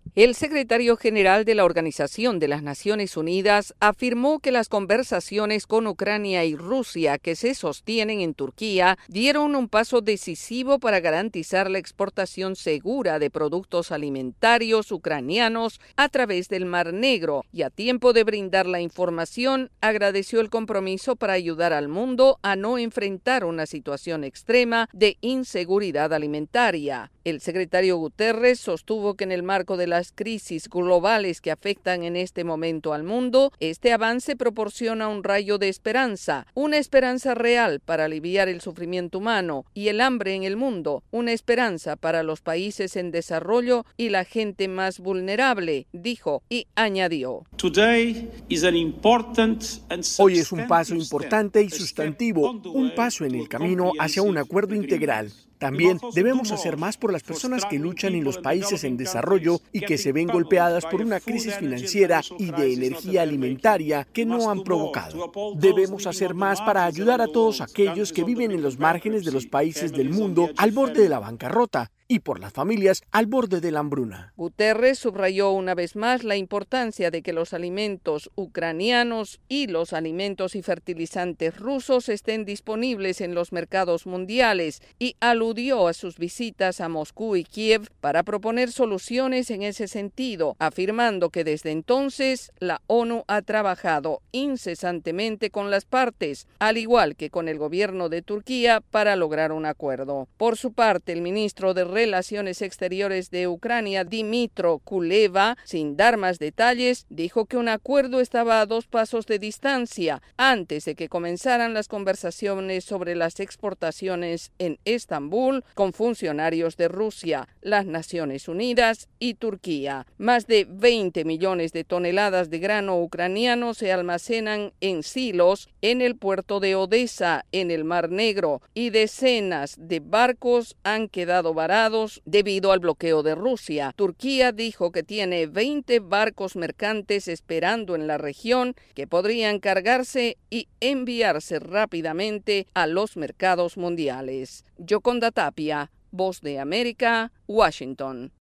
El secretario general de la Organización de las Naciones Unidas afirmó que las conversaciones con Ucrania y Rusia que se sostienen en Turquía dieron un paso decisivo para garantizar la exportación segura de productos alimentarios ucranianos a través del Mar Negro y a tiempo de brindar la información, agradeció el compromiso para ayudar al mundo a no enfrentar una situación extrema de inseguridad alimentaria. El secretario Guterres sostuvo que en el marco de las crisis globales que afectan en este momento al mundo, este avance proporciona un rayo de esperanza, una esperanza real para aliviar el sufrimiento humano y el hambre en el mundo, una esperanza para los países en desarrollo y la gente más vulnerable, dijo y añadió. Hoy es un paso importante y sustantivo, un paso en el camino hacia un acuerdo integral. También debemos hacer más por las personas que luchan en los países en desarrollo y que se ven golpeadas por una crisis financiera y de energía alimentaria que no han provocado. Debemos hacer más para ayudar a todos aquellos que viven en los márgenes de los países del mundo al borde de la bancarrota y por las familias al borde de la hambruna. Guterres subrayó una vez más la importancia de que los alimentos ucranianos y los alimentos y fertilizantes rusos estén disponibles en los mercados mundiales y aludió a sus visitas a Moscú y Kiev para proponer soluciones en ese sentido, afirmando que desde entonces la ONU ha trabajado incesantemente con las partes, al igual que con el gobierno de Turquía, para lograr un acuerdo. Por su parte, el ministro de Relaciones Exteriores de Ucrania, Dmytro Kuleba, sin dar más detalles, dijo que un acuerdo estaba a 2 pasos de distancia antes de que comenzaran las conversaciones sobre las exportaciones en Estambul con funcionarios de Rusia, las Naciones Unidas y Turquía. Más de 20 millones de toneladas de grano ucraniano se almacenan en silos en el puerto de Odesa, en el Mar Negro, y decenas de barcos han quedado varados debido al bloqueo de Rusia. Turquía dijo que tiene 20 barcos mercantes esperando en la región que podrían cargarse y enviarse rápidamente a los mercados mundiales. Yoconda Tapia, Voz de América, Washington.